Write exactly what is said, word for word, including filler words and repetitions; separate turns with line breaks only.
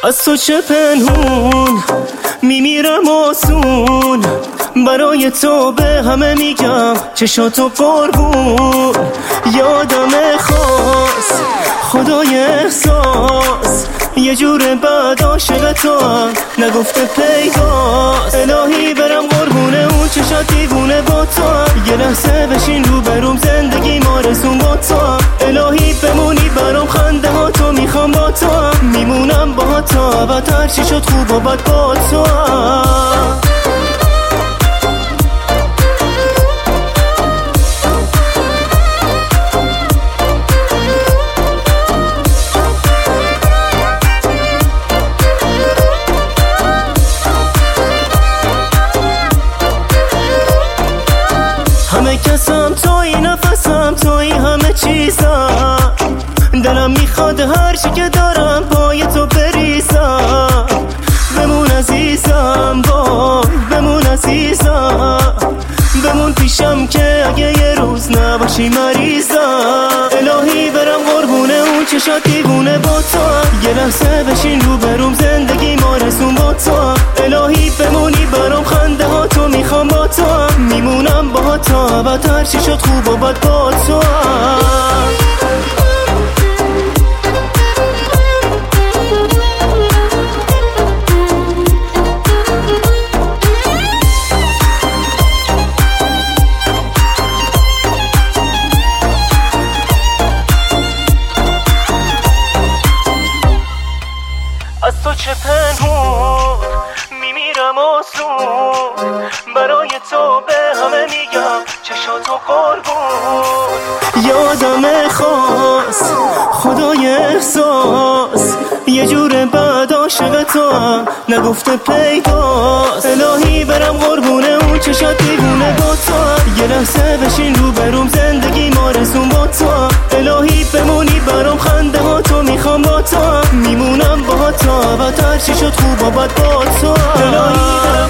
از تو چه پنهون میمیرم آسون، برای تو به همه میگم چشاتو قربون. یادم خاص خدای احساس، یه جور بعد عاشق تو هم نگفته پیداست. الهی برم قربونه اون چشات دیوونه با تو هم، یه لحظه بشین رو بروم زندگی ما رسون با تو هم. الهی بمونی برام خنده ها تو میخوام با تو هم، میمونم با تو ابد هر چی شد خوب و بد با تو هم. همه کسم توی، نفسم توی، همه چیزم دلم میخواد هر چی که دارم پای تو بریزم. بمون عزیزم وای بمون عزیزم، بمون پیشم که اگه یه روز نباشی مریضم. الهی برم قربونه اون چشات دیوونه با تو هم، یه لحظه بشین رو بروم زندگی ما رسون با تو هم. الهی بمونی برام خنده ها تو میخوام با تو هم، میمونم با تو ابد هر چی شد خوب و بد با تو هم. از تو چه پنهون میمیرم آسون، برای تو به همه میگم چشاتو قربون. یادم خاص خدای احساس، یه جور بعد عاشق تو هم نگفته پیداست. الهی برم قربونه اون چشات دیوونه با تو هم، یه لحظه بشین رو بروم زندگی ما رسون با تو هم. الهی بمونی برام خنده ها تو میخوام با تو هم، میمونم با تو ابد هر چی شد خوب و بد با تو هم.